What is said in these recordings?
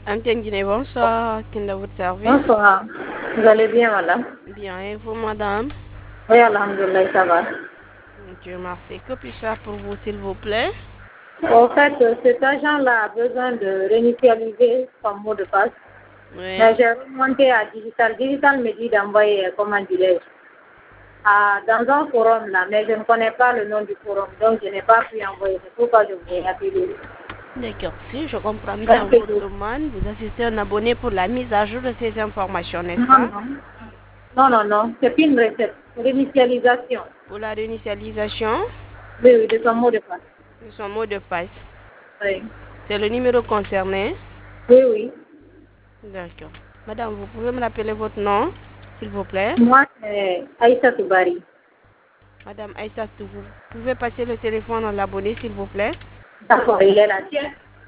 Amtienne Guinée, bonsoir. Kinda votre service. Bonsoir. Vous allez bien, madame? Bien, et vous, madame? Oui, alhamdoulilah, ça va. Dieu merci. Que puis-je faire pour vous, s'il vous plaît? En fait, cet agent-là a besoin de réinitialiser son mot de passe. Oui. Mais j'ai remonté à Digital. Digital me dit d'envoyer, comment dirais-je, dans un forum là, mais je ne connais pas le nom du forum, donc je n'ai pas pu envoyer. C'est pourquoi je vous ai appelé. D'accord. Si je comprends bien votre demande, vous assistez un abonné pour la mise à jour de ces informations, n'est-ce pas? Non. C'est une recette. Réinitialisation. Pour la réinitialisation Oui, de son mot de passe. de son mot de passe. Oui. C'est le numéro concerné? Oui. D'accord. Madame, vous pouvez me rappeler votre nom, s'il vous plaît? Moi, c'est Aïssa Toubari. Madame Aïssa, vous pouvez passer le téléphone à l'abonné, s'il vous plaît? D'accord, il est là, tiens.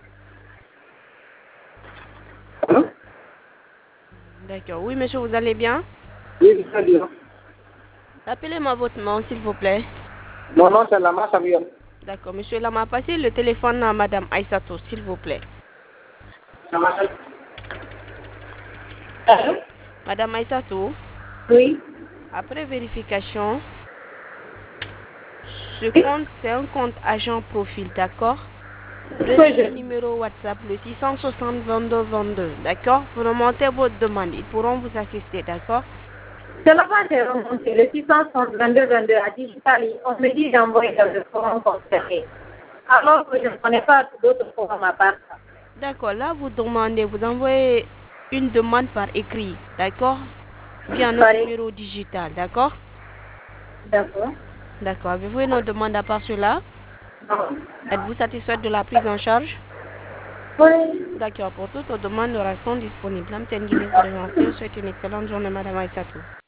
Allô? D'accord. Oui, monsieur, vous allez bien? Oui, très bien. Rappelez-moi votre nom, s'il vous plaît. Mon nom, c'est Lama Samuel. D'accord, monsieur Lama, passez le téléphone à madame Aïssatou, s'il vous plaît. Allô? Madame Aïssatou, Oui. après vérification, ce compte, c'est un compte agent profil, d'accord? Prenez le numéro WhatsApp, le 660 22 22, d'accord? Vous remontez votre demande, ils pourront vous assister, d'accord? C'est là-bas que j'ai remonté le 622 à Digital. On me dit d'envoyer dans le forum concerné. Alors que je ne connais pas d'autres forums à part ça. D'accord, là vous demandez, vous envoyez une demande par écrit, d'accord? Via notre numéro digital, d'accord? D'accord. D'accord, avez-vous une autre demande à part cela? Non. Êtes-vous satisfaite de la prise en charge? Oui. D'accord, pour toutes vos demandes, nous restons disponibles. Madame Tenguine, vous remercie. Je vous souhaite une excellente journée, Madame Aïssatou.